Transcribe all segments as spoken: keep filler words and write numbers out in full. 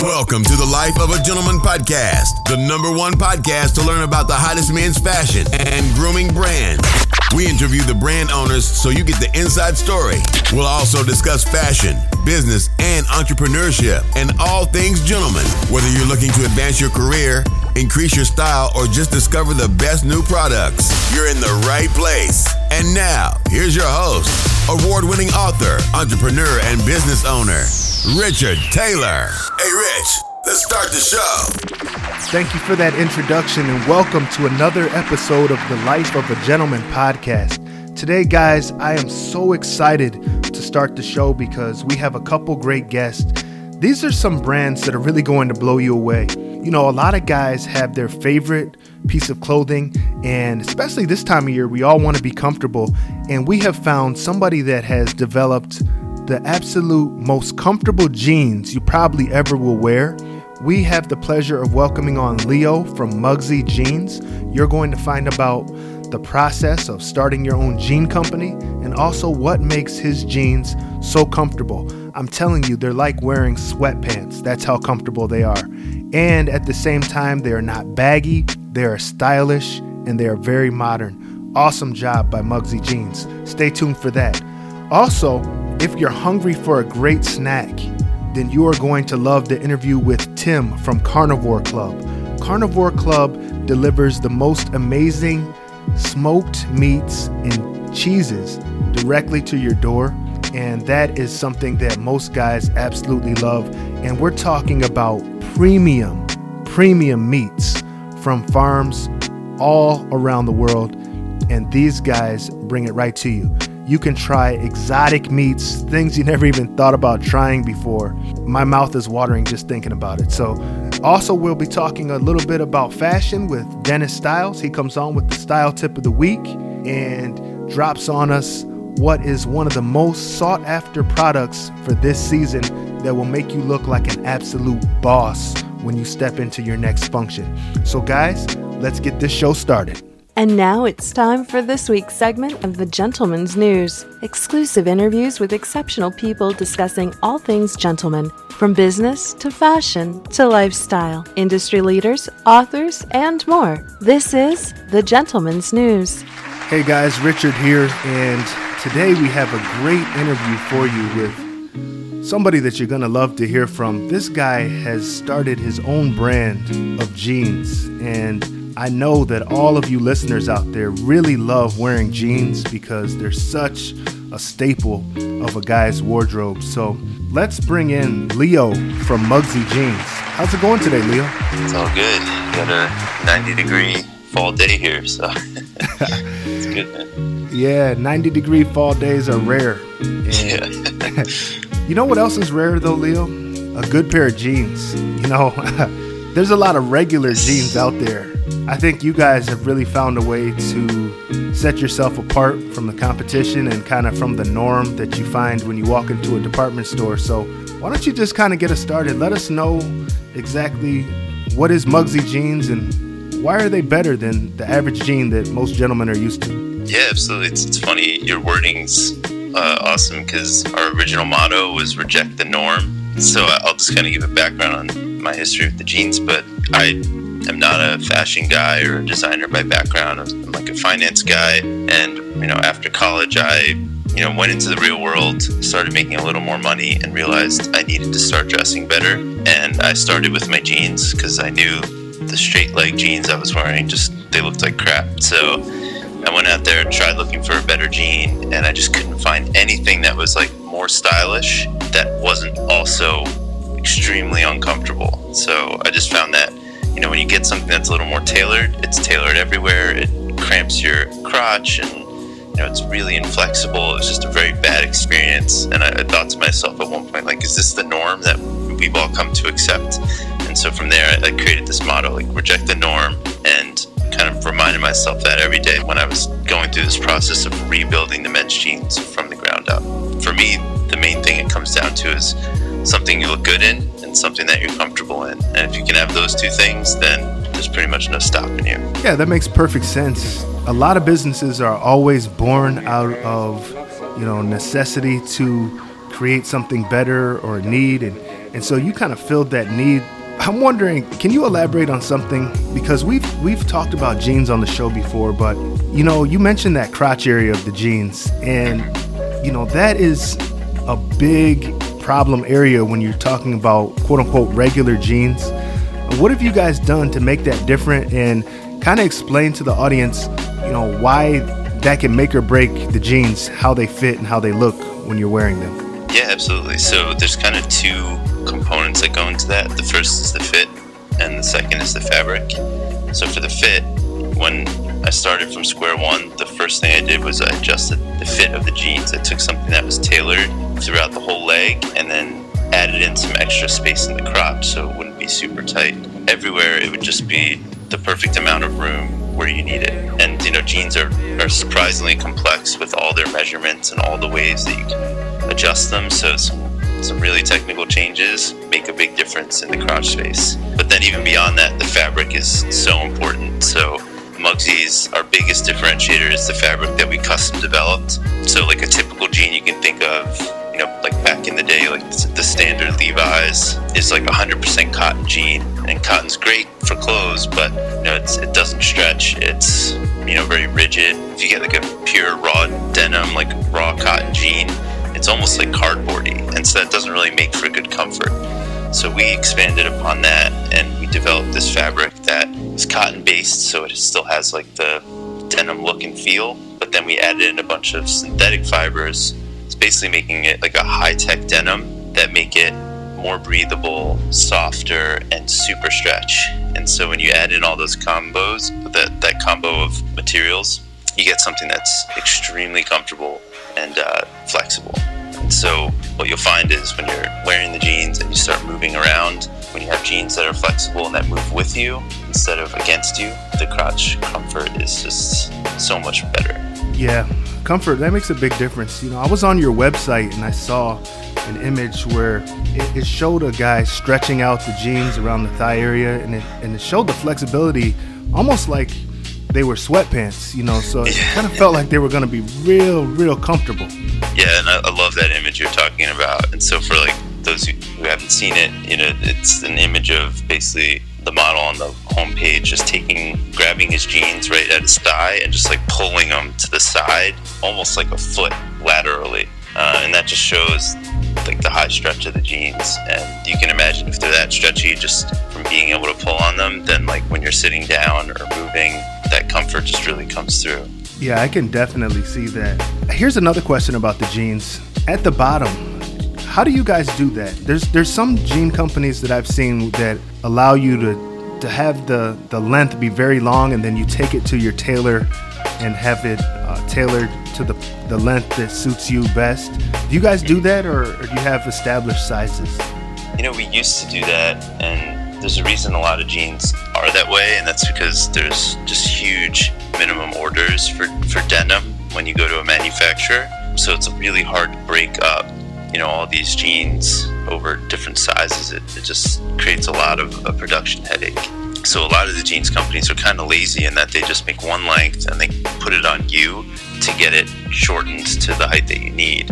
Welcome to the Life of a Gentleman podcast, the number one podcast to learn about the hottest men's fashion and grooming brands. We interview the brand owners so you get the inside story. We'll also discuss fashion, business, and entrepreneurship, and all things gentlemen. Whether you're looking to advance your career, increase your style, or just discover the best new products, you're in the right place. And now, here's your host, award-winning author, entrepreneur, and business owner, Richard Taylor. Hey, Rich, let's start the show. Thank you for that introduction and welcome to another episode of the Life of a Gentleman podcast. Today, guys, I am so excited to start the show because we have a couple great guests. These are some brands that are really going to blow you away. You know, a lot of guys have their favorite piece of clothing, and especially this time of year, we all want to be comfortable. And we have found somebody that has developed the absolute most comfortable jeans you probably ever will wear. We have the pleasure of welcoming on Leo from Mugsy Jeans. You're going to find about the process of starting your own jean company and also what makes his jeans so comfortable. I'm telling you, they're like wearing sweatpants. That's how comfortable they are. And at the same time, they are not baggy, they are stylish, and they are very modern. Awesome job by Mugsy Jeans. Stay tuned for that. Also, if you're hungry for a great snack, then you are going to love the interview with Tim from Carnivore Club. Carnivore Club delivers the most amazing smoked meats and cheeses directly to your door. And that is something that most guys absolutely love. And we're talking about premium, premium meats from farms all around the world. And these guys bring it right to you. You can try exotic meats, things you never even thought about trying before. My mouth is watering just thinking about it. So also we'll be talking a little bit about fashion with Dennis Styles. He comes on with the style tip of the week and drops on us what is one of the most sought after products for this season that will make you look like an absolute boss when you step into your next function. So guys, let's get this show started. And now it's time for this week's segment of The Gentleman's News. Exclusive interviews with exceptional people discussing all things gentleman, from business to fashion to lifestyle, industry leaders, authors, and more. This is The Gentleman's News. Hey guys, Richard here, and today we have a great interview for you with somebody that you're going to love to hear from. This guy has started his own brand of jeans, and I know that all of you listeners out there really love wearing jeans because they're such a staple of a guy's wardrobe. So let's bring in Leo from Mugsy Jeans. How's it going today, Leo? It's all good. Got a ninety degree fall day here, so it's good, man. Yeah, ninety degree fall days are rare. And yeah. You know what else is rare though, Leo? A good pair of jeans. You know, there's a lot of regular jeans out there. I think you guys have really found a way to set yourself apart from the competition and kind of from the norm that you find when you walk into a department store. So why don't you just kind of get us started? Let us know exactly what is Mugsy Jeans and why are they better than the average jean that most gentlemen are used to? Yeah, absolutely. It's, it's funny. Your wording's uh, awesome because our original motto was reject the norm. So I'll just kind of give a background on my history with the jeans, but I I'm not a fashion guy or a designer by background. I'm like a finance guy. And, you know, after college, I, you know, went into the real world, started making a little more money and realized I needed to start dressing better. And I started with my jeans because I knew the straight leg jeans I was wearing, just, they looked like crap. So I went out there and tried looking for a better jean, and I just couldn't find anything that was like more stylish that wasn't also extremely uncomfortable. So I just found that, you know, when you get something that's a little more tailored, it's tailored everywhere. It cramps your crotch and, you know, it's really inflexible. It's just a very bad experience. And I, I thought to myself at one point, like, is this the norm that we've all come to accept? And so from there, I, I created this motto, like, reject the norm, and kind of reminded myself that every day when I was going through this process of rebuilding the men's jeans from the ground up. For me, the main thing it comes down to is something you look good in, something that you're comfortable in. And if you can have those two things, then there's pretty much no stopping you. Yeah, that makes perfect sense. A lot of businesses are always born out of, you know, necessity to create something better or need. And And so you kind of filled that need. I'm wondering, can you elaborate on something? Because we've we've talked about jeans on the show before, but you know, you mentioned that crotch area of the jeans, and you know, that is a big problem area when you're talking about quote unquote regular jeans. What have you guys done to make that different, and kind of explain to the audience, you know, why that can make or break the jeans, how they fit and how they look when you're wearing them? Yeah, absolutely. So there's kind of two components that go into that. The first is the fit, and the second is the fabric. So for the fit, when I started from square one, the first thing I did was I adjusted the fit of the jeans. I took something that was tailored throughout the whole leg and then added in some extra space in the crotch so it wouldn't be super tight. Everywhere it would just be the perfect amount of room where you need it. And you know, jeans are, are surprisingly complex with all their measurements and all the ways that you can adjust them, so some, some really technical changes make a big difference in the crotch space. But then even beyond that, the fabric is so important. So Mugsy's, our biggest differentiator is the fabric that we custom developed. So like a typical jean you can think of, you know, like back in the day, like the standard Levi's is like one hundred percent cotton jean, and cotton's great for clothes, but you know, it's, it doesn't stretch. It's, you know, very rigid. If you get like a pure raw denim, like raw cotton jean, it's almost like cardboardy, and so that doesn't really make for good comfort. So we expanded upon that, and we developed this fabric that is cotton based, so it still has like the denim look and feel, but then we added in a bunch of synthetic fibers. It's basically making it like a high-tech denim that make it more breathable, softer, and super stretch. And so when you add in all those combos, that, that combo of materials, you get something that's extremely comfortable and uh, flexible. And so what you'll find is when you're wearing the jeans and you start moving around, when you have jeans that are flexible and that move with you instead of against you, the crotch comfort is just so much better. Yeah, comfort, that makes a big difference. You know, I was on your website and I saw an image where it, it showed a guy stretching out the jeans around the thigh area, and it, and it showed the flexibility almost like they were sweatpants, you know, so it yeah. kind of felt like they were going to be real, real comfortable. Yeah, and I, I love that image you're talking about. And so for like those who, who haven't seen it, you know, it's an image of basically the model on the homepage just taking, grabbing his jeans right at his thigh and just like pulling them to the side, almost like a foot laterally. Uh, and that just shows like the high stretch of the jeans. And you can imagine if they're that stretchy just from being able to pull on them, then like when you're sitting down or moving, that comfort just really comes through. Yeah, I can definitely see that. Here's another question about the jeans. At the bottom, how do you guys do that? There's there's some jean companies that I've seen that allow you to to have the, the length be very long, and then you take it to your tailor and have it uh, tailored to the, the length that suits you best. Do you guys do that, or, or do you have established sizes? You know, we used to do that, and there's a reason a lot of jeans are that way, and that's because there's just huge minimum orders for, for denim when you go to a manufacturer. So it's really hard to break up, you know, all these jeans over different sizes. It, it just creates a lot of a production headache. So a lot of the jeans companies are kind of lazy in that they just make one length and they put it on you to get it shortened to the height that you need.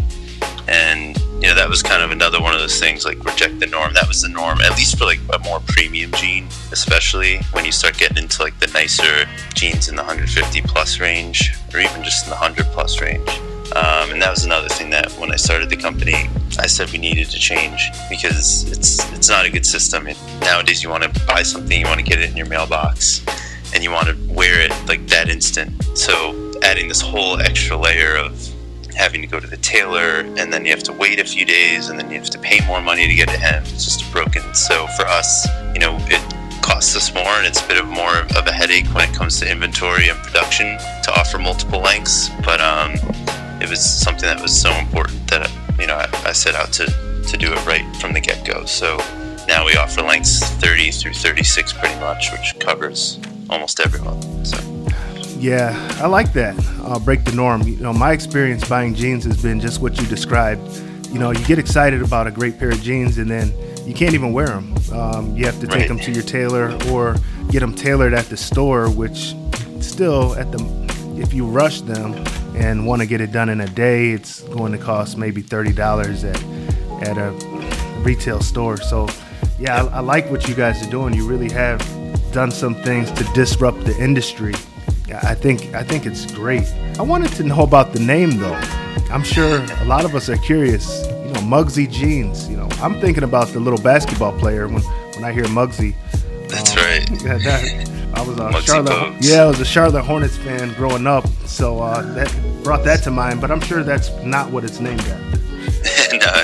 And you know, that was kind of another one of those things, like reject the norm. That was the norm, at least for like a more premium jean, especially when you start getting into like the nicer jeans in the one fifty plus range, or even just in the one hundred plus range. Um, and that was another thing that when I started the company, I said we needed to change, because it's it's not a good system. It, nowadays, you want to buy something, you want to get it in your mailbox, and you want to wear it like that instant. So adding this whole extra layer of having to go to the tailor, and then you have to wait a few days, and then you have to pay more money to get it hemmed. It's just broken. So for us, you know, it costs us more, and it's a bit of more of a headache when it comes to inventory and production to offer multiple lengths. But um, it was something that was so important that, you know, I, I set out to, to do it right from the get-go. So now we offer lengths thirty through thirty-six pretty much, which covers almost everyone. So. Yeah, I like that. Uh, break the norm. You know, my experience buying jeans has been just what you described. You know, you get excited about a great pair of jeans, and then you can't even wear them. Um, you have to take right. them to your tailor or get them tailored at the store, which still, at the if you rush them and want to get it done in a day, it's going to cost maybe thirty dollars at at a retail store. So yeah, I, I like what you guys are doing. You really have done some things to disrupt the industry. I think I think it's great. I wanted to know about the name though. I'm sure a lot of us are curious. You know, Muggsy Jeans. You know, I'm thinking about the little basketball player when, when I hear Muggsy. That's um, right. Yeah, that, I was a Muggsy Charlotte. Bogues. Yeah, I was a Charlotte Hornets fan growing up, so uh, that brought that to mind. But I'm sure that's not what it's named after. No,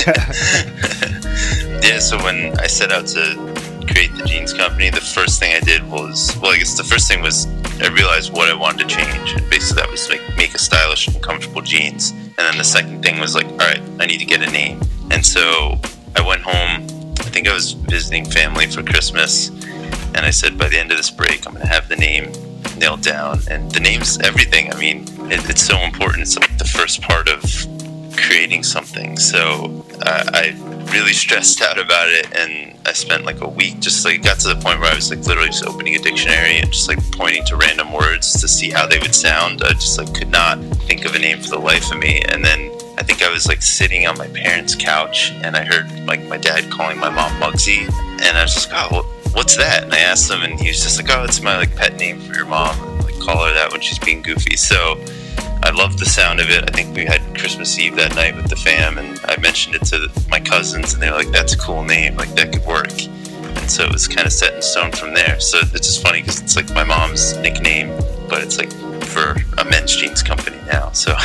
yeah. Yeah. So when I set out to create the jeans company, the first thing I did was, well, I guess the first thing was I realized what I wanted to change. And basically that was like make a stylish and comfortable jeans. And then the second thing was like, all right, I need to get a name. And so I went home. I think I was visiting family for Christmas. And I said, by the end of this break, I'm going to have the name nailed down. And the name's everything. I mean, it, it's so important. It's like the first part of creating something. So uh, I really stressed out about it, and I spent like a week just like got to the point where I was like literally just opening a dictionary and just like pointing to random words to see how they would sound. I just like could not think of a name for the life of me. And then I think I was like sitting on my parents' couch, and I heard like my dad calling my mom Muggsy, and I was just like, oh, what's that? And I asked him, and he was just like, oh, it's my like pet name for your mom. And, like call her that when she's being goofy. So I loved the sound of it. I think we had Christmas Eve that night with the fam, and I mentioned it to my cousins, and they were like, that's a cool name, like that could work. And so it was kind of set in stone from there. So it's just funny because it's like my mom's nickname, but it's like for a men's jeans company now. So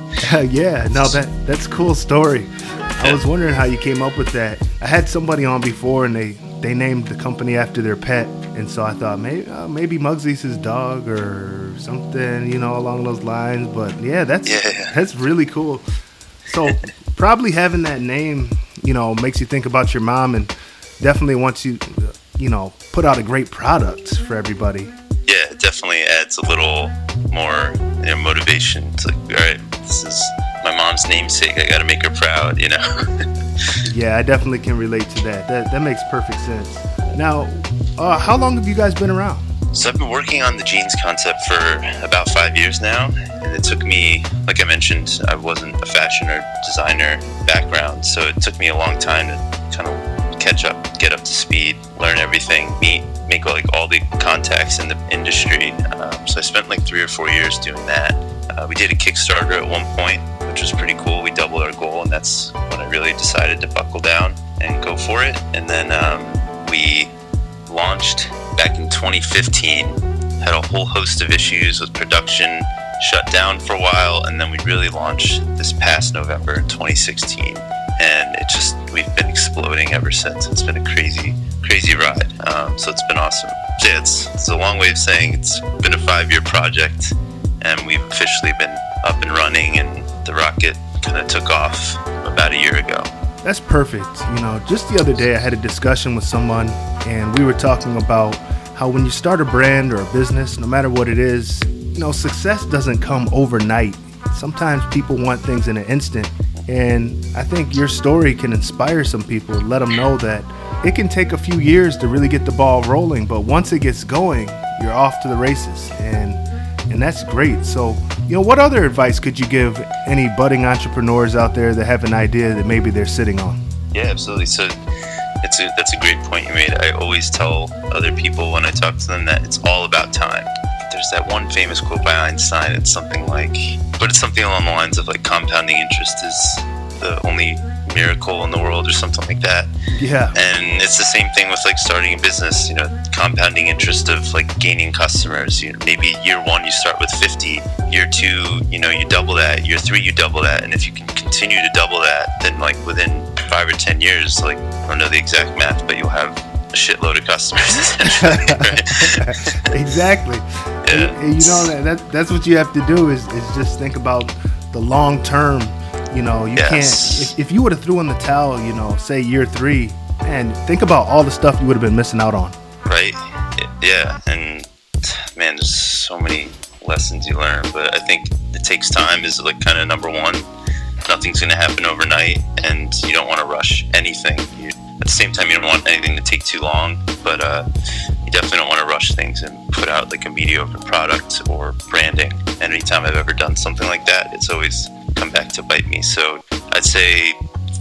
yeah, no, that that's a cool story. I was wondering how you came up with that. I had somebody on before, and they they named the company after their pet, and so I thought maybe uh, maybe Muggsy's his dog or something, you know, along those lines. But yeah, that's yeah. that's really cool. So probably having that name, you know, makes you think about your mom, and definitely wants you, you know, put out a great product for everybody. Yeah, it definitely adds a little more, you know, motivation. It's like, all right, this is my mom's namesake. I got to make her proud, you know. Yeah, I definitely can relate to that. That that makes perfect sense. Now, uh, how long have you guys been around? So I've been working on the jeans concept for about five years now, and it took me, like I mentioned, I wasn't a fashion or designer background, so it took me a long time to kind of catch up, get up to speed, learn everything, meet, make like all the contacts in the industry. Um, so I spent like three or four years doing that. Uh, we did a Kickstarter at one point, which was pretty cool. We doubled our goal, and that's when I really decided to buckle down and go for it. And then um, we launched back in twenty fifteen, had a whole host of issues with production, shut down for a while, and then we really launched this past November in twenty sixteen. And it just, we've been exploding ever since. It's been a crazy, crazy ride. Um, so it's been awesome. So yeah, it's, it's a long way of saying it's been a five-year project, and we've officially been up and running, and the rocket kind of took off about a year ago. That's perfect. You know, just the other day I had a discussion with someone, and we were talking about how when you start a brand or a business, no matter what it is, you know, success doesn't come overnight. Sometimes people want things in an instant, and I think your story can inspire some people, let them know that it can take a few years to really get the ball rolling, but once it gets going, you're off to the races, and and that's great. So, you know, what other advice could you give any budding entrepreneurs out there that have an idea that maybe they're sitting on? Yeah, absolutely. So it's a, that's a great point you made. I always tell other people when I talk to them that it's all about time. There's that one famous quote by Einstein. It's something like, but it's something along the lines of like compounding interest is the only miracle in the world or something like that. Yeah. And it's the same thing with like starting a business, you know, compounding interest of like gaining customers. You know, maybe year one you start with fifty, year two, you know, you double that, year three you double that, and if you can continue to double that, then like within five or ten years, like I don't know the exact math, but you'll have a shitload of customers essentially, right? Exactly. Yeah. And, and you know that, that that's what you have to do is, is just think about the long term. You know, you yes. can't, if, if you would have threw in the towel, you know, say year three, and think about all the stuff you would have been missing out on. Right. Yeah. And man, there's so many lessons you learn, but I think it takes time is like kind of number one. Nothing's going to happen overnight, and you don't want to rush anything. You, at the same time, you don't want anything to take too long, but uh, you definitely don't want to rush things and put out like a mediocre product or branding. And anytime I've ever done something like that, it's always come back to bite me. So I'd say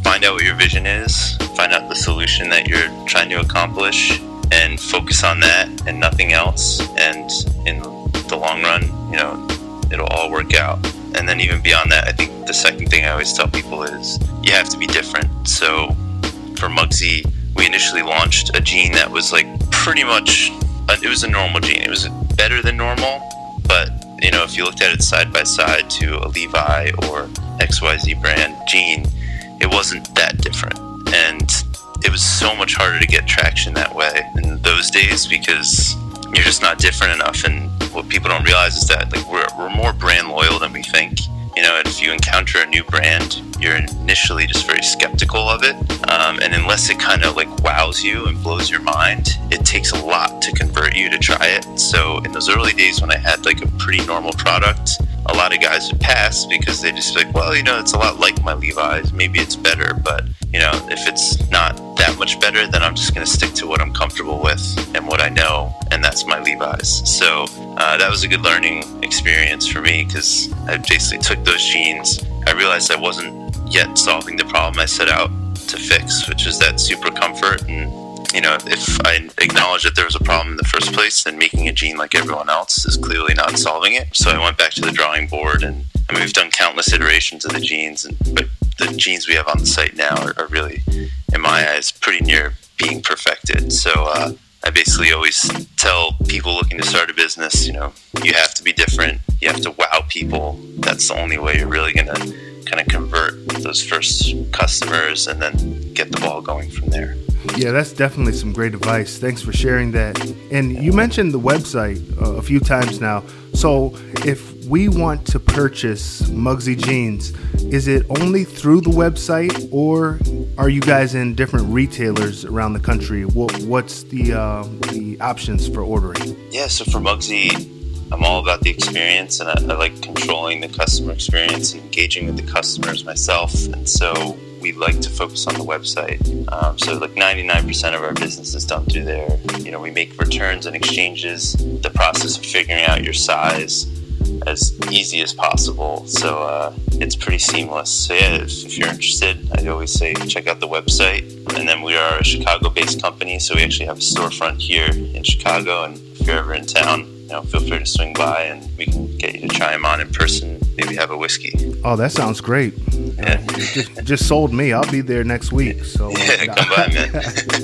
find out what your vision is, find out the solution that you're trying to accomplish, and focus on that and nothing else. And in the long run, you know, it'll all work out. And then even beyond that, I think the second thing I always tell people is you have to be different. So for Mugsy, we initially launched a jean that was like pretty much, a, it was a normal jean. It was better than normal, but you know, if you looked at it side by side to a Levi or X Y Z brand jean, it wasn't that different. And it was so much harder to get traction that way in those days because you're just not different enough. And what people don't realize is that like we're we're more brand loyal than we think. You know, if you encounter a new brand, you're initially just very skeptical of it. Um, and unless it kind of like wows you and blows your mind, it takes a lot to convert you to try it. So in those early days when I had like a pretty normal product, a lot of guys would pass because they just like, well, you know, it's a lot like my Levi's. Maybe it's better, but you know, if it's not that much better, then I'm just going to stick to what I'm comfortable with and what I know, and that's my Levi's. So uh, that was a good learning experience for me because I basically took those jeans. I realized I wasn't yet solving the problem I set out to fix, which is that super comfort. And you know, if I acknowledge that there was a problem in the first place, then making a jean like everyone else is clearly not solving it. So I went back to the drawing board, and I mean, we've done countless iterations of the jeans, and but the jeans we have on the site now are, are really, in my eyes, pretty near being perfected. So uh, I basically always tell people looking to start a business, you know, you have to be different. You have to wow people. That's the only way you're really going to kind of convert those first customers and then get the ball going from there. Yeah, that's definitely some great advice. Thanks for sharing that. And you mentioned the website uh, a few times now. So if we want to purchase Mugsy Jeans, is it only through the website, or are you guys in different retailers around the country? What, what's the uh, the options for ordering? Yeah, so for Mugsy, I'm all about the experience, and I, I like controlling the customer experience and engaging with the customers myself. And so we like to focus on the website. Um, so like ninety-nine percent of our business is done through there. You know, we make returns and exchanges, the process of figuring out your size as easy as possible. So uh, it's pretty seamless. So yeah, if, if you're interested, I always say check out the website. And then we are a Chicago-based company, so we actually have a storefront here in Chicago. And if you're ever in town, you know, feel free to swing by and we can get you to try them on in person. Maybe have a whiskey. Oh, that sounds great. Yeah. Uh, just, just sold me. I'll be there next week. So yeah, come by, man.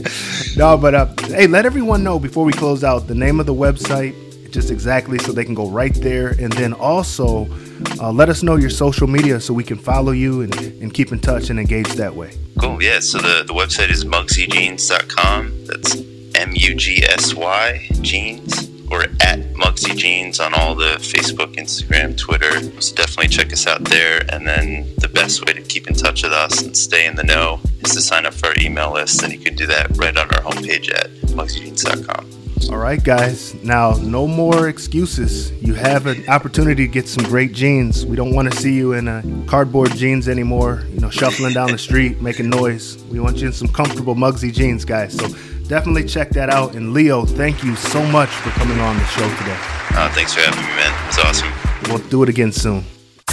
No, but uh, hey, let everyone know before we close out the name of the website, just exactly so they can go right there. And then also uh, let us know your social media so we can follow you and, and keep in touch and engage that way. Cool. Yeah. So the, the website is mugsy jeans dot com. That's M U G S Y jeans. We're at Mugsy Jeans on all the Facebook, Instagram, Twitter. So definitely check us out there. And then the best way to keep in touch with us and stay in the know is to sign up for our email list. And you can do that right on our homepage at mugsy jeans dot com. All right, guys. Now, no more excuses. You have an opportunity to get some great jeans. We don't want to see you in a cardboard jeans anymore, you know, shuffling down the street, making noise. We want you in some comfortable Mugsy jeans, guys. So definitely check that out. And Leo, thank you so much for coming on the show today. Uh, thanks for having me, man. It's awesome. We'll do it again soon.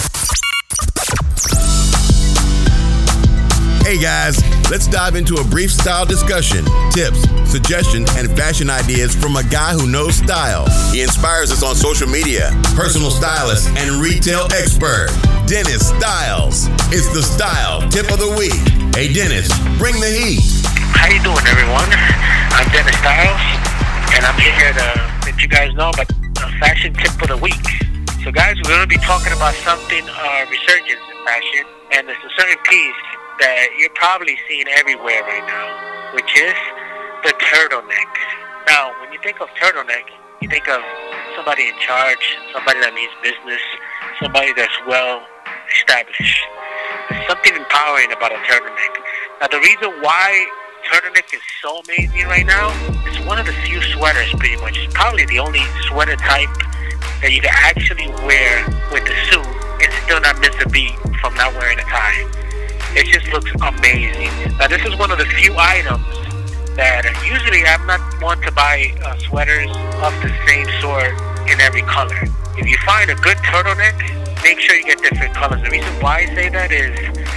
Hey guys, let's dive into a brief style discussion, tips, suggestions, and fashion ideas from a guy who knows style. He inspires us on social media, personal stylist, and retail expert, Dennis Styles. It's the Style Tip of the Week. Hey Dennis, bring the heat. How you doing, everyone? I'm Dennis Styles, and I'm here to let you guys know about the fashion tip of the week. So guys, we're going to be talking about something, uh, resurgence in fashion, and there's a certain piece that you're probably seeing everywhere right now, which is the turtleneck. Now, when you think of turtleneck, you think of somebody in charge, somebody that means business, somebody that's well established. There's something empowering about a turtleneck. Now, the reason why turtleneck is so amazing right now, it's one of the few sweaters, pretty much. It's probably the only sweater type that you can actually wear with a suit and still not miss a beat from not wearing a tie. It just looks amazing. Now, this is one of the few items that usually I'm not one to buy uh, sweaters of the same sort in every color. If you find a good turtleneck, make sure you get different colors. The reason why I say that is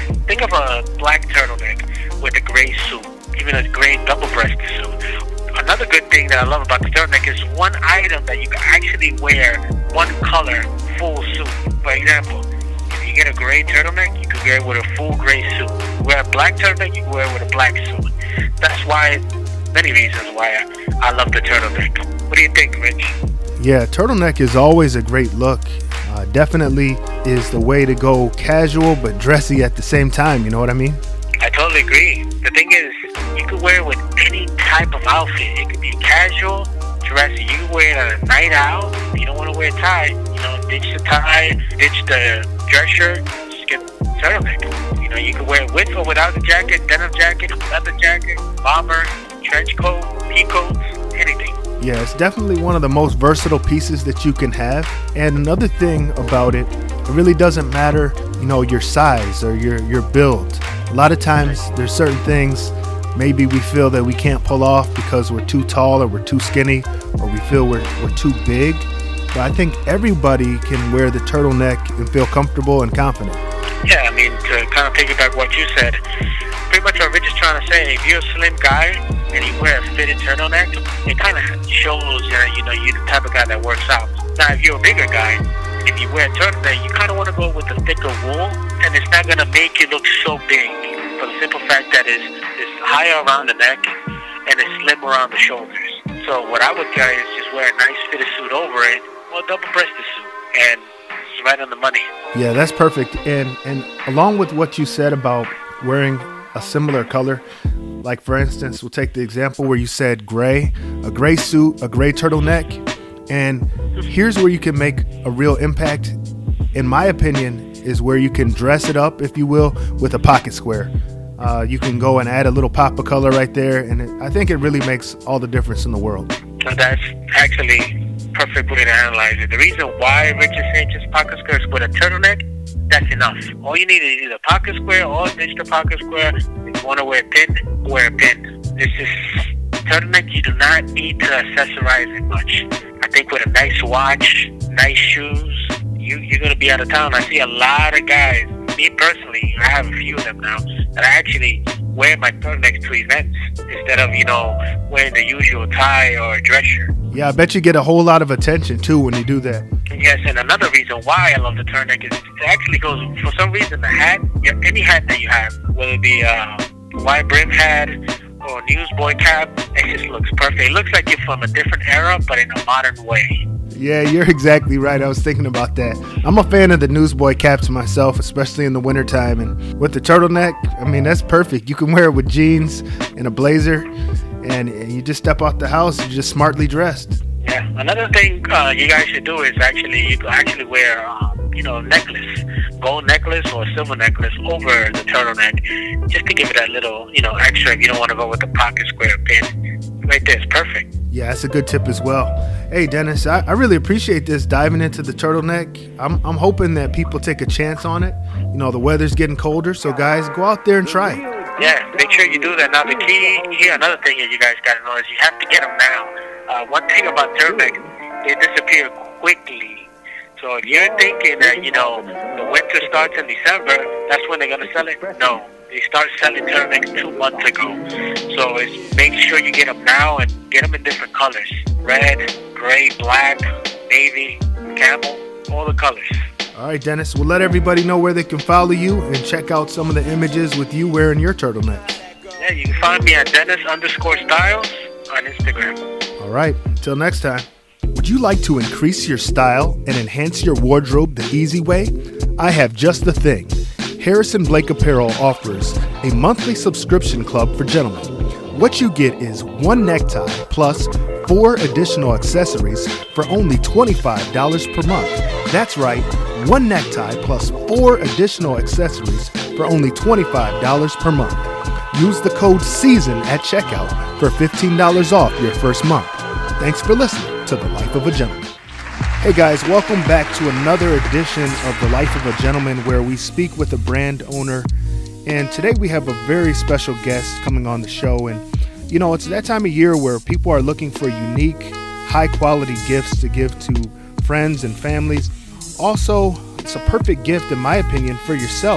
Think of a black turtleneck with a gray suit, even a gray double-breasted suit. Another good thing that I love about the turtleneck is one item that you can actually wear one color full suit. For example, if you get a gray turtleneck, you can wear it with a full gray suit. You wear a black turtleneck, you can wear it with a black suit. That's why, many reasons why I, I love the turtleneck. What do you think, Rich? Yeah, turtleneck is always a great look. Uh, definitely is the way to go, casual but dressy at the same time, you know what I mean? I totally agree. The thing is, you can wear it with any type of outfit. It could be casual, dressy. You can wear it on a night out. If you don't want to wear a tie, you know, ditch the tie, ditch the dress shirt, just get the turtleneck. You know, you can wear it with or without the jacket, denim jacket, leather jacket, bomber, trench coat, pea coats, anything. Yeah, it's definitely one of the most versatile pieces that you can have. And another thing about it, it really doesn't matter, you know, your size or your, your build. A lot of times there's certain things maybe we feel that we can't pull off because we're too tall or we're too skinny or we feel we're, we're too big. But I think everybody can wear the turtleneck and feel comfortable and confident. Yeah, I mean, to kind of piggyback what you said, pretty much what Rich is trying to say, if you're a slim guy and you wear a fitted turtleneck, it kind of shows that, you know, you're the type of guy that works out. Now, if you're a bigger guy, if you wear a turtleneck, you kind of want to go with the thicker wool, and it's not going to make you look so big for the simple fact that it's, it's higher around the neck and it's slim around the shoulders. So what I would tell you is just wear a nice fitted suit over it, or a double-breasted suit, and it's right on the money. Yeah, that's perfect. And and along with what you said about wearing a similar color, like for instance, we'll take the example where you said gray, a gray suit, a gray turtleneck, and here's where you can make a real impact, in my opinion, is where you can dress it up, if you will, with a pocket square. Uh, you can go and add a little pop of color right there, and it, I think it really makes all the difference in the world. So that's actually perfect way to analyze it. The reason why Rich is saying just pocket squares with a turtleneck, that's enough. All you need is either pocket square or ditch the pocket square. If you want to wear a pin, wear a pin. This is turtleneck. You do not need to accessorize it much. I think with a nice watch, nice shoes, you, you're going to be out of town. I see a lot of guys, me personally, I have a few of them now, that I actually wear my turtlenecks to events instead of, you know, wearing the usual tie or a dress shirt. Yeah, I bet you get a whole lot of attention, too, when you do that. Yes, and another reason why I love the turtleneck is it actually goes, for some reason, the hat, any hat that you have, whether it be a wide brim hat or a newsboy cap, it just looks perfect. It looks like you're from a different era, but in a modern way. Yeah, you're exactly right. I was thinking about that. I'm a fan of the newsboy caps myself, especially in the wintertime. And with the turtleneck, I mean, that's perfect. You can wear it with jeans and a blazer, and you just step out the house, you're just smartly dressed. Yeah, another thing uh, you guys should do is actually, you can actually wear, uh, you know, a necklace, gold necklace or a silver necklace over the turtleneck, just to give it that little, you know, extra if you don't want to go with the pocket square pin. Right there, it's perfect. Yeah, that's a good tip as well. Hey, Dennis, I, I really appreciate this, diving into the turtleneck. I'm I'm hoping that people take a chance on it. You know, the weather's getting colder, so guys, go out there and try it. Yeah, make sure you do that. Now, the key here, another thing that you guys got to know is you have to get them now. Uh, one thing about turtlenecks, they disappear quickly. So if you're thinking that, you know, the winter starts in December, that's when they're going to sell it. No, they start selling turtlenecks two months ago. So it's make sure you get them now and get them in different colors. Red, gray, black, navy, camel, all the colors. All right, Dennis, we'll let everybody know where they can follow you and check out some of the images with you wearing your turtleneck. Yeah, you can find me at Dennis underscore Styles on Instagram. All right, until next time. Would you like to increase your style and enhance your wardrobe the easy way? I have just the thing. Harrison Blake Apparel offers a monthly subscription club for gentlemen. What you get is one necktie plus four additional accessories for only twenty-five dollars per month. That's right, one necktie plus four additional accessories for only twenty-five dollars per month. Use the code SEASON at checkout for fifteen dollars off your first month. Thanks for listening to The Life of a Gentleman. Hey guys, welcome back to another edition of The Life of a Gentleman, where we speak with a brand owner. And today we have a very special guest coming on the show. And, you know, it's that time of year where people are looking for unique, high-quality gifts to give to friends and families. Also, it's a perfect gift, in my opinion, for yourself.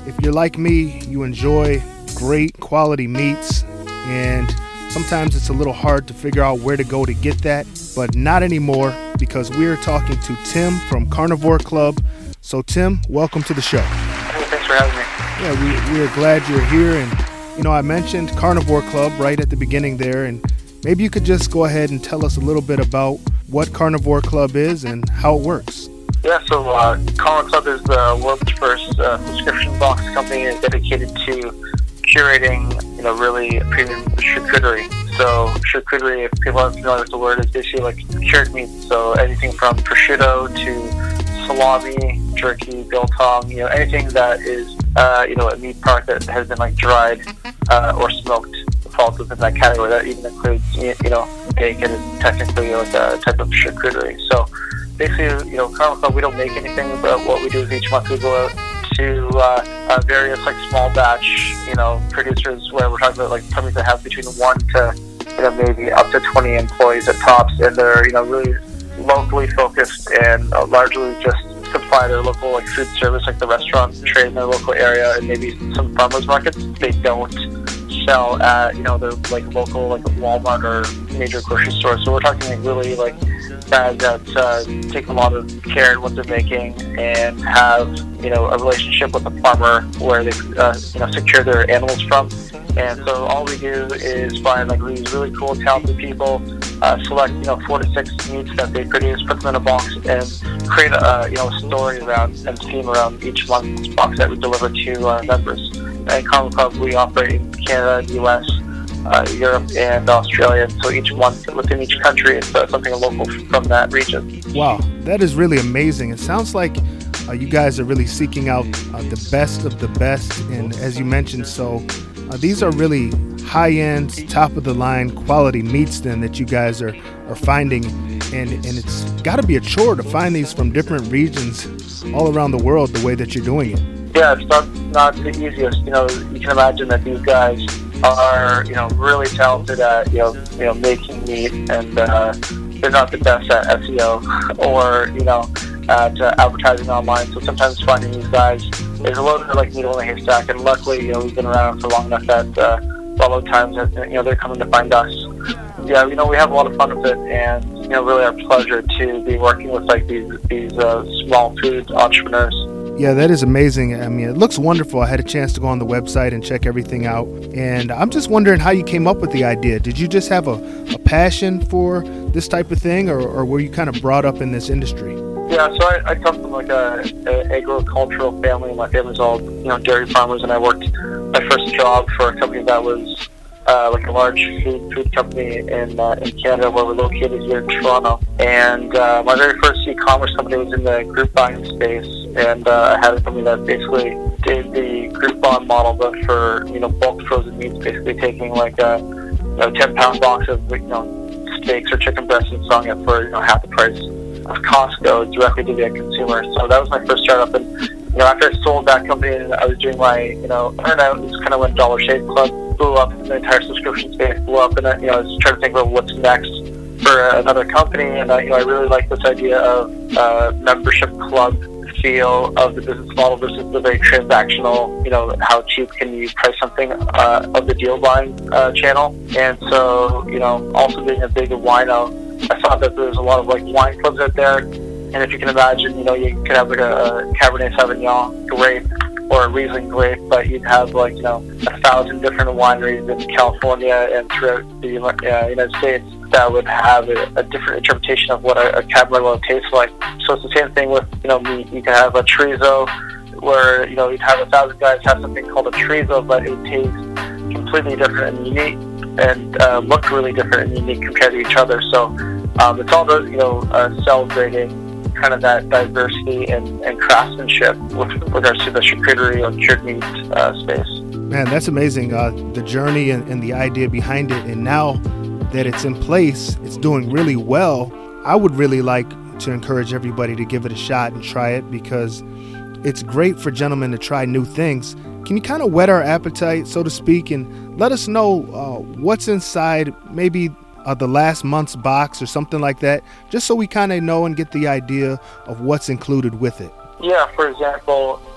if you're like me, you enjoy great quality meats, and sometimes it's a little hard to figure out where to go to get that, but not anymore, because we're talking to Tim from Carnivore Club. So Tim, welcome to the show. Hey, thanks for having me. Yeah, we, we're glad you're here. And, you know, I mentioned Carnivore Club right at the beginning there, and maybe you could just go ahead and tell us a little bit about what Carnivore Club is and how it works. Yeah, so uh, Carnivore Club is the world's first uh, subscription box company dedicated to curating, you know, really premium charcuterie. So charcuterie, if people aren't familiar with the word, is basically like cured meat. So anything from prosciutto to salami, jerky, biltong, you know, anything that is, uh, you know, a meat product that has been like dried uh, or smoked falls within that category. That even includes, you know, bacon is technically like a type of charcuterie. So basically, you know, Carnivore Club, we don't make anything, but what we do is each month we go out to uh, uh, various like small batch, you know, producers where we're talking about like companies that have between one to, you know, maybe up to twenty employees at tops, and they're, you know, really locally focused and uh, largely just supply their local like food service, like the restaurant trade in their local area, and maybe some farmers markets. They don't sell at, you know, their like local like Walmart or major grocery stores. So we're talking like really like guys that uh, take a lot of care in what they're making and have, you know, a relationship with the farmer where they, uh, you know, secure their animals from. And so all we do is find like these really cool, talented people, uh, select, you know, four to six meats that they produce, put them in a box, and create a, you know, a story around and theme around each month's box that we deliver to our members. At Carnivore Club, we operate in Canada, the U S, Uh, Europe, and Australia. So each month within each country, it's uh, something local from that region. Wow, that is really amazing. It sounds like uh, you guys are really seeking out uh, the best of the best. And as you mentioned, so uh, these are really high-end, top-of-the-line quality meats then that you guys are, are finding. And, and it's got to be a chore to find these from different regions all around the world the way that you're doing it. Yeah, it's not, not the easiest. You know, you can imagine that these guys are, you know, really talented at, you know, you know, making meat, and uh, they're not the best at S E O or, you know, at uh, advertising online. So sometimes finding these guys is a little bit like needle in a haystack. And luckily, you know, we've been around for long enough that uh, a lot of times, that, you know, they're coming to find us. Yeah, you know, we have a lot of fun with it, and, you know, really our pleasure to be working with like these these uh, small food entrepreneurs. Yeah, that is amazing. I mean, it looks wonderful. I had a chance to go on the website and check everything out. And I'm just wondering how you came up with the idea. Did you just have a, a passion for this type of thing, or, or were you kind of brought up in this industry? Yeah, so I, I come from like a, a agricultural family. My family's all, you know, dairy farmers, and I worked my first job for a company that was uh, like a large food food company in uh, in Canada, where we're located here in Toronto. And uh, my very first e-commerce company was in the group buying space. And uh, I had a company that basically did the Groupon model, but for, you know, bulk frozen meats, basically taking like a, you know, ten pound box of, you know, steaks or chicken breasts and selling it for, you know, half the price of Costco directly to the end consumer. So that was my first startup. And, you know, after I sold that company and I was doing my, you know, earn-out, it was kind of when Dollar Shave Club blew up, the entire subscription space blew up, and I, you know, I was trying to think about what's next for another company. And, uh, you know, I really like this idea of uh, membership club feel of the business model versus the very transactional, you know, how cheap can you price something uh, of the deal buying uh, channel. And so, you know, also being a big wino, I thought that there's a lot of like wine clubs out there. And if you can imagine, you know, you could have like a, a Cabernet Sauvignon grape or a Riesling grape, but you'd have like, you know, a thousand different wineries in California and throughout the uh, United States that would have a, a different interpretation of what a, a Cabernet will taste like. So it's the same thing with, you know, meat. You can have a chorizo where, you know, you'd have a thousand guys have something called a chorizo, but it would taste completely different and unique and uh, look really different and unique compared to each other. So um, it's all about, you know, uh, celebrating kind of that diversity and, and craftsmanship with regards to the charcuterie or cured meat uh, space. Man, that's amazing. Uh, the journey and, and the idea behind it. And now that it's in place, it's doing really well. I would really like to encourage everybody to give it a shot and try it, because it's great for gentlemen to try new things. Can you kind of whet our appetite, so to speak, and let us know uh, what's inside maybe uh, the last month's box or something like that, just so we kind of know and get the idea of what's included with it? Yeah, for example,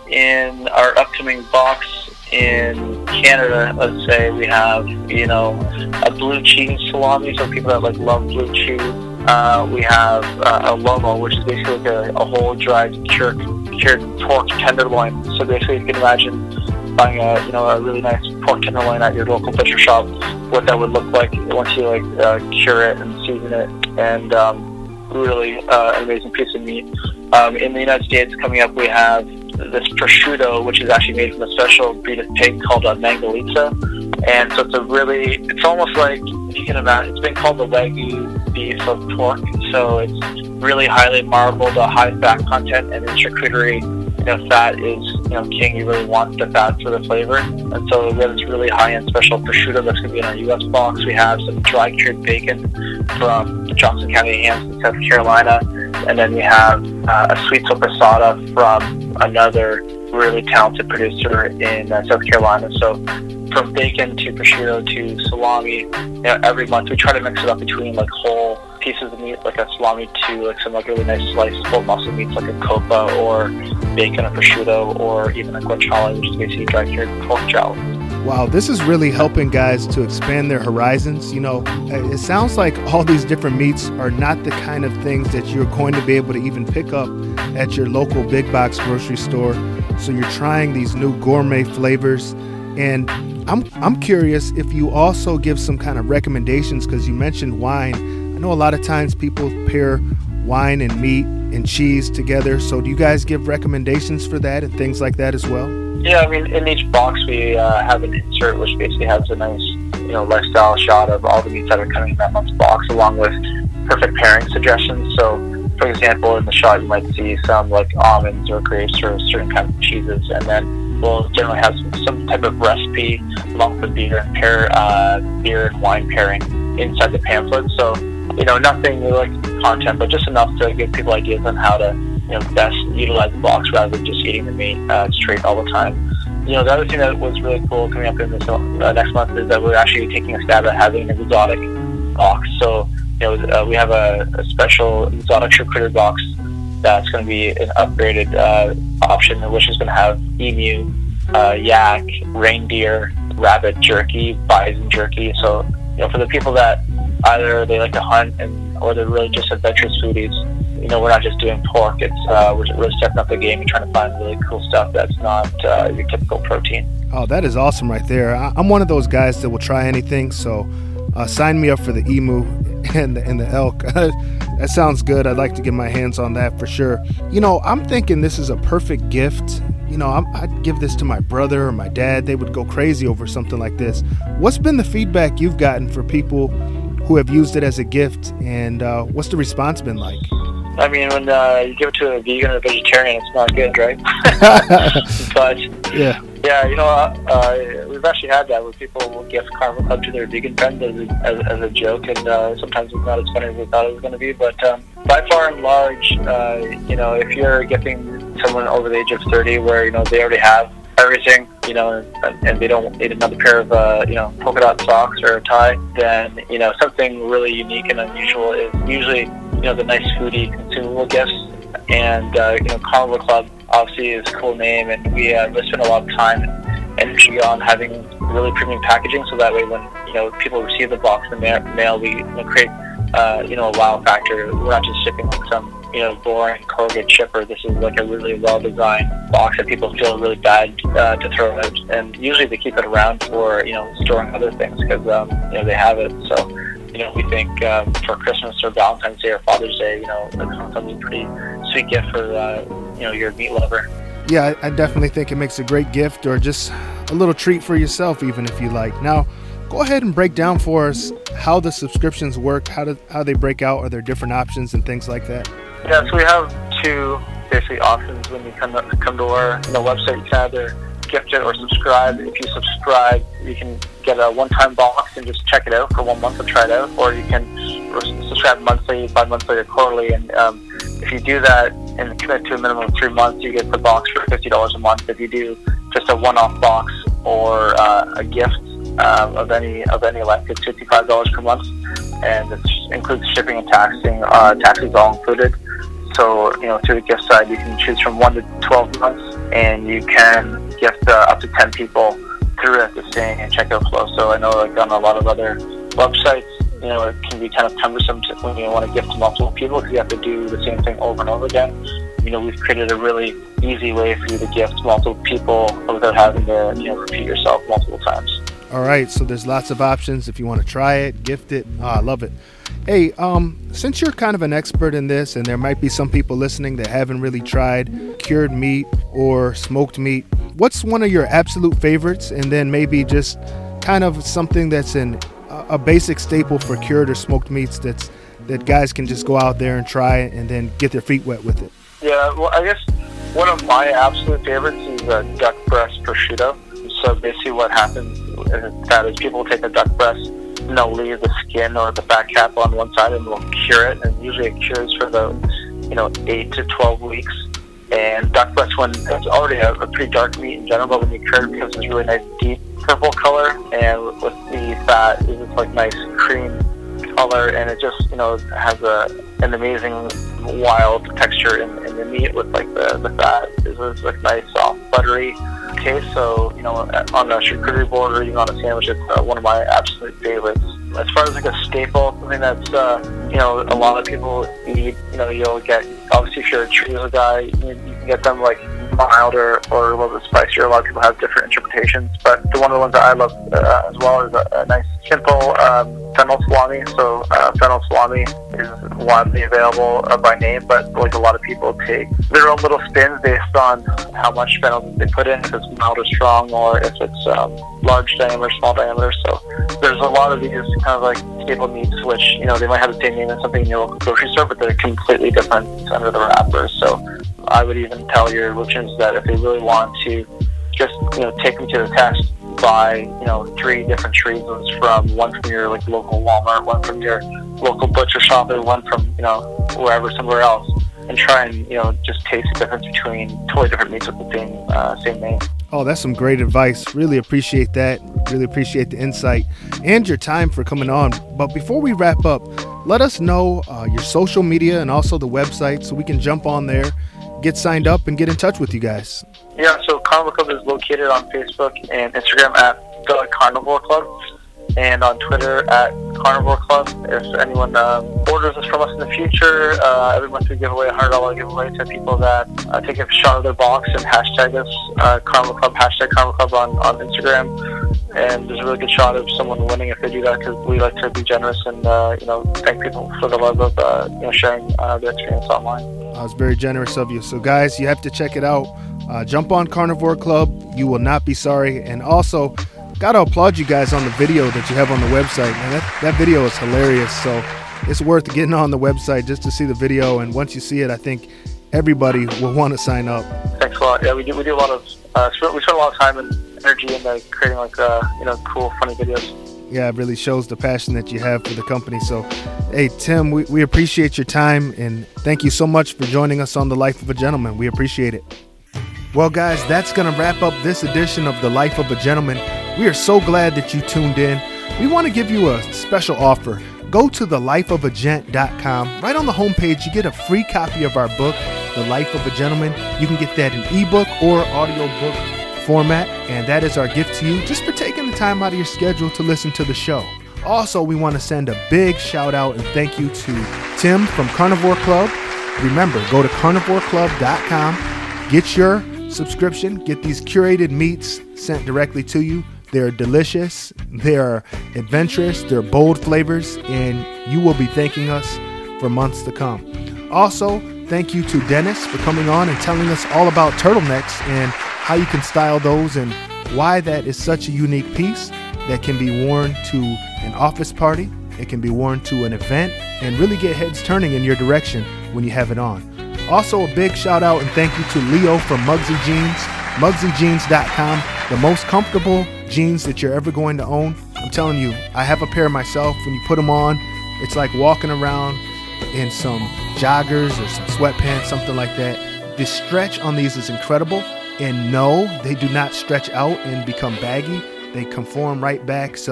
in our upcoming box in Canada, let's say we have, you know, a blue cheese salami, so people that like love blue cheese. Uh, we have uh, a lomo, which is basically like a, a whole dried cured, cured pork tenderloin. So basically, you can imagine buying a, you know, a really nice pork tenderloin at your local butcher shop, what that would look like once you like uh, cure it and season it, and um, really uh, an amazing piece of meat. Um, in the United States, coming up, we have this prosciutto, which is actually made from a special breed of pig called a Mangalitsa. And so it's a really, it's almost like, you can imagine, it's been called the Wagyu beef of pork. So it's really highly marbled, a high fat content, and in charcuterie, you know, fat is, you know, king. You really want the fat for the flavor. And so we have this really high-end special prosciutto that's going to be in our U S box. We have some dry cured bacon from Johnson County Hams in South Carolina. And then we have uh, a sweet soppressata from another really talented producer in uh, South Carolina. So from bacon to prosciutto to salami, you know, every month we try to mix it up between like whole pieces of meat, like a salami, to like some like really nice sliced full muscle meats like a copa or bacon or prosciutto, or even a guanciale, which is basically dry cured pork jowl. Wow, this is really helping guys to expand their horizons. You know, it sounds like all these different meats are not the kind of things that you're going to be able to even pick up at your local big box grocery store. So you're trying these new gourmet flavors. And I'm I'm curious if you also give some kind of recommendations, because you mentioned wine. I know a lot of times people pair wine and meat and cheese together. So do you guys give recommendations for that and things like that as well? Yeah, I mean, in each box we uh, have an insert which basically has a nice, you know, lifestyle shot of all the meats that are coming in that month's box, along with perfect pairing suggestions. So, for example, in the shot you might see some like almonds or grapes or certain kinds of cheeses, and then we'll generally have some, some type of recipe along with beer and pair uh, beer and wine pairing inside the pamphlet. So, you know, nothing like content, but just enough to give people ideas on how to, you know, best utilize the box rather than just eating the meat uh, straight all the time. You know, the other thing that was really cool coming up in this uh, next month is that we're actually taking a stab at having an exotic box. So, you know, uh, we have a, a special exotic charcuterie box that's going to be an upgraded uh, option, which is going to have emu, uh, yak, reindeer, rabbit jerky, bison jerky. So, you know, for the people that either they like to hunt and or they're really just adventurous foodies, you know, we're not just doing pork. It's uh, we're really stepping up the game and trying to find really cool stuff that's not uh, your typical protein. Oh, that is awesome right there. I- I'm one of those guys that will try anything. So uh, sign me up for the emu and the, and the elk. That sounds good. I'd like to get my hands on that for sure. You know, I'm thinking this is a perfect gift. You know, I'm, I'd give this to my brother or my dad. They would go crazy over something like this. What's been the feedback you've gotten for people who have used it as a gift, and uh, what's the response been like? I mean, when uh, you give it to a vegan or a vegetarian, it's not good, right? But yeah, yeah, you know, uh, we've actually had that where people will gift Carnival Club to their vegan friends as a, as, as a joke, and uh, sometimes it's not as funny as we thought it was going to be. But um, by far and large, uh, you know, if you're gifting someone over the age of thirty, where you know they already have everything, you know, and, and they don't need another pair of, uh, you know, polka dot socks or a tie, then, you know, something really unique and unusual is usually, you know, the nice foodie consumable gifts. And, uh, you know, Carnival Club obviously is a cool name, and we uh, really spend a lot of time and energy on having really premium packaging, so that way when, you know, people receive the box in the mail, we, you know, create, uh, you know, a wow factor. We're not just shipping like some, you know, boring corrugated shipper. This is like a really well-designed box that people feel really bad uh, to throw out, and usually they keep it around for, you know, storing other things because, um, you know, they have it. So, you know, we think um, for Christmas or Valentine's Day or Father's Day, you know, it's something pretty sweet gift for, uh, you know, your meat lover. Yeah, I, I definitely think it makes a great gift, or just a little treat for yourself, even if you like. Now, go ahead and break down for us how the subscriptions work, how do, how they break out, are there different options and things like that? Yeah, so we have two basically options when you come to, come to our, you know, website. You can either gift it or subscribe. If you subscribe, you can get a one-time box and just check it out for one month and try it out, or you can subscribe monthly, bi-monthly, or quarterly. And um, if you do that and commit to a minimum of three months, you get the box for fifty dollars a month. If you do just a one-off box or uh, a gift uh, of any of any length, it's fifty-five dollars per month, and it includes shipping and taxing. Uh, taxes all included. So, you know, through the gift side, you can choose from one to twelve months. and you can gift uh, up to ten people through at the same checkout flow. So I know, like on a lot of other websites, you know, it can be kind of cumbersome to, when you want to gift to multiple people, because you have to do the same thing over and over again. You know, we've created a really easy way for you to gift multiple people without having to, you know, repeat yourself multiple times. All right, so there's lots of options if you want to try it, gift it. Oh, I love it. Hey, um, since you're kind of an expert in this, and there might be some people listening that haven't really tried cured meat or smoked meat, what's one of your absolute favorites? And then maybe just kind of something that's in a basic staple for cured or smoked meats that's that guys can just go out there and try and then get their feet wet with it. Yeah, well, I guess one of my absolute favorites is uh, duck breast prosciutto. So basically what happens is that is people take a duck breast and they'll leave the skin or the fat cap on one side and they'll cure it, and usually it cures for the, you know, eight to twelve weeks. And duck breast, when it's already a, a pretty dark meat in general, but when you cure it, because it's really nice deep purple color, and with the fat, it's like nice cream color, and it just, you know, has a an amazing wild texture in, in the meat with like the, the fat is is like nice soft buttery taste. So, you know, on a charcuterie board or even on a sandwich, it's uh, one of my absolute favorites. As far as like a staple, something that's uh, you know, a lot of people eat, you know, you'll get, obviously if you're a chorizo guy, you, you can get them like milder or a little bit spicier. A lot of people have different interpretations, but the one of the ones that I love uh, as well is a, a nice simple um, fennel salami. So uh, fennel salami is widely available uh, by name, but like a lot of people take their own little spins based on how much fennel they put in, if it's mild or strong, or if it's um, large diameter, small diameter. So there's a lot of these kind of like staple meats, which, you know, they might have the same name as something in your local grocery store, but they're completely different under the wrapper. So I would even tell your listeners that if they really want to just, you know, take them to the test, buy, you know, three different chorizos from one from your like local Walmart, one from your local butcher shop, and one from, you know, wherever, somewhere else, and try and, you know, just taste the difference between totally different meats with the same uh, same name. Oh, that's some great advice. Really appreciate that. Really appreciate the insight and your time for coming on. But before we wrap up, let us know uh, your social media and also the website so we can jump on there, get signed up, and get in touch with you guys. Yeah, so Carnivore Club is located on Facebook and Instagram at the Carnivore Club, and on Twitter at Carnivore Club. If anyone um, orders this from us in the future, uh, every month we give away a one hundred dollars giveaway to people that uh, take a shot of their box and hashtag us, uh, Carnivore Club, hashtag Carnivore Club on, on Instagram. And there's a really good shot of someone winning if they do that, because we like to be generous and, uh, you know, thank people for the love of, uh, you know, sharing uh, their experience online. I was very generous of you. So guys, you have to check it out. Uh, jump on Carnivore Club. You will not be sorry. And also, got to applaud you guys on the video that you have on the website. Man, that, that video is hilarious. So it's worth getting on the website just to see the video. And once you see it, I think everybody will want to sign up. Thanks a lot. Yeah, we do, we do a lot of, uh, we spend a lot of time and energy in like creating like, uh, you know, cool, funny videos. Yeah, it really shows the passion that you have for the company. So, hey, Tim, we, we appreciate your time, and thank you so much for joining us on The Life of a Gentleman. We appreciate it. Well, guys, that's going to wrap up this edition of The Life of a Gentleman. We are so glad that you tuned in. We want to give you a special offer. Go to the life of a gent dot com. Right on the homepage, you get a free copy of our book, The Life of a Gentleman. You can get that in ebook or audiobook format, and that is our gift to you just for taking the time out of your schedule to listen to the show. Also, we want to send a big shout out and thank you to Tim from Carnivore Club. Remember, go to carnivore club dot com, get your subscription, get these curated meats sent directly to you. They're delicious, they're adventurous, they're bold flavors, and you will be thanking us for months to come. Also, thank you to Dennis for coming on and telling us all about turtlenecks and how you can style those and why that is such a unique piece that can be worn to an office party. It can be worn to an event and really get heads turning in your direction when you have it on. Also, a big shout out and thank you to Leo from Mugsy Jeans, mugsy jeans dot com, the most comfortable jeans that you're ever going to own. I'm telling you, I have a pair myself. When you put them on, it's like walking around in some joggers or some sweatpants, something like that. The stretch on these is incredible. And no, they do not stretch out and become baggy. They conform right back. So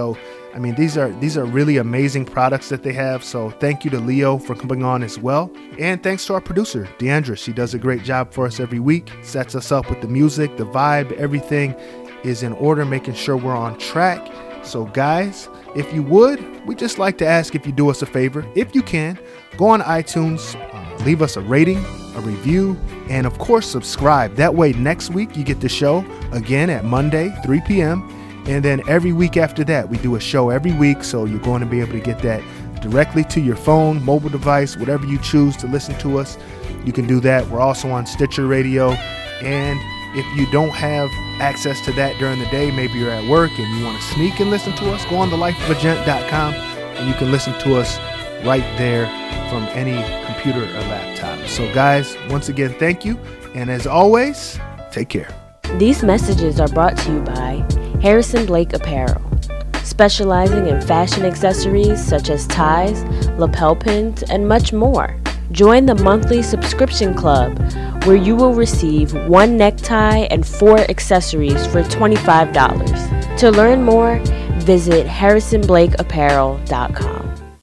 I mean, these are these are really amazing products that they have. So thank you to Leo for coming on as well. And thanks to our producer, Deandra. She does a great job for us every week, sets us up with the music, the vibe, everything is in order, making sure we're on track. So guys, if you would, we just like to ask if you do us a favor. If you can, go on iTunes, uh, leave us a rating, a review, and of course, subscribe. That way next week you get the show again at Monday, three p.m. And then every week after that, we do a show every week. So you're going to be able to get that directly to your phone, mobile device, whatever you choose to listen to us. You can do that. We're also on Stitcher Radio. And if you don't have access to that during the day, maybe you're at work and you want to sneak and listen to us, go on the life of a gent dot com and you can listen to us right there from any computer or laptop. So guys, once again, thank you. And as always, take care. These messages are brought to you by Harrison Blake Apparel, specializing in fashion accessories such as ties, lapel pins, and much more. Join the monthly subscription club where you will receive one necktie and four accessories for twenty-five dollars. To learn more, visit harrison blake apparel dot com.